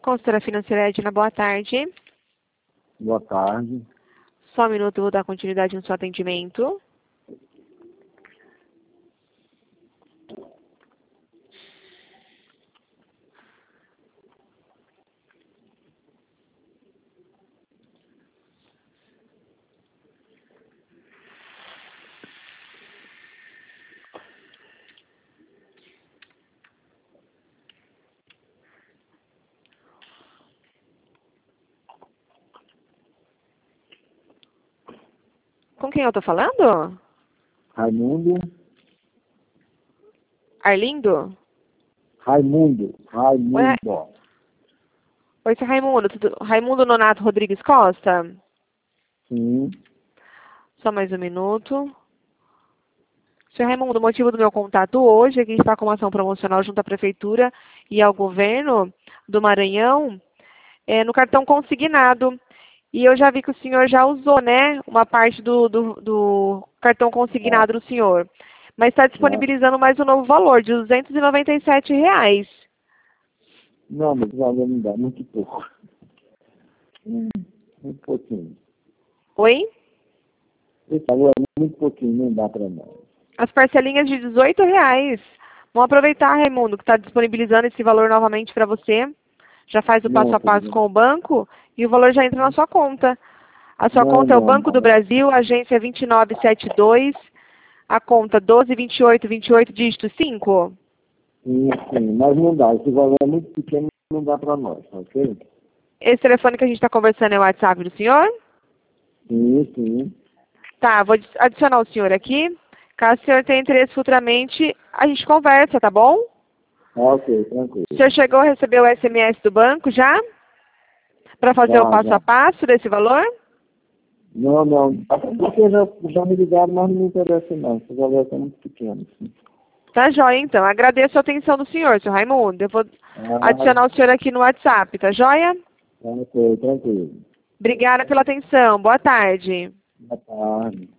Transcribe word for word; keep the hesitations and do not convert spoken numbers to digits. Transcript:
Consultora financeira Edna, boa tarde. Boa tarde. Só um minuto, eu vou dar continuidade no seu atendimento. Com quem eu tô falando? Raimundo. Arlindo? Raimundo. Raimundo. Oi, seu Raimundo. Tudo... Raimundo Nonato Rodrigues Costa? Sim. Só mais um minuto. Seu Raimundo, o motivo do meu contato hoje é que a gente está com uma ação promocional junto à Prefeitura e ao Governo do Maranhão é, no cartão consignado. E eu já vi que o senhor já usou, né, uma parte do, do, do cartão consignado do senhor. Mas está disponibilizando mais um novo valor, de duzentos e noventa e sete reais. Não, mas o valor não dá, muito pouco. Hum, muito pouquinho. Oi? Esse valor é muito pouquinho, não dá para nós. As parcelinhas de dezoito reais. Vamos aproveitar, Raimundo, que está disponibilizando esse valor novamente para você. Já faz o passo a passo com o banco e o valor já entra na sua conta. A sua não, conta é o não, Banco não. do Brasil, agência vinte e nove setenta e dois, a conta doze vinte e oito vinte e oito, dígito cinco. Sim, sim, mas não dá. Esse valor é muito pequeno, não dá para nós, ok? Esse telefone que a gente está conversando é o WhatsApp do senhor? Sim, sim. Tá, vou adicionar o senhor aqui. Caso o senhor tenha interesse futuramente, a gente conversa, tá bom? Ok, tranquilo. O senhor chegou a receber o S M S do banco já? Para fazer Já, o passo já. a passo desse valor? Não, não. Até porque já, já me ligaram, mas não me interessa não. Esse valor é muito pequeno. Sim. Tá joia, então. Agradeço a atenção do senhor, seu Raimundo. Eu vou Ah, adicionar o senhor aqui no WhatsApp, tá joia? ok, tranquilo. Obrigada pela atenção. Boa tarde. Boa tarde.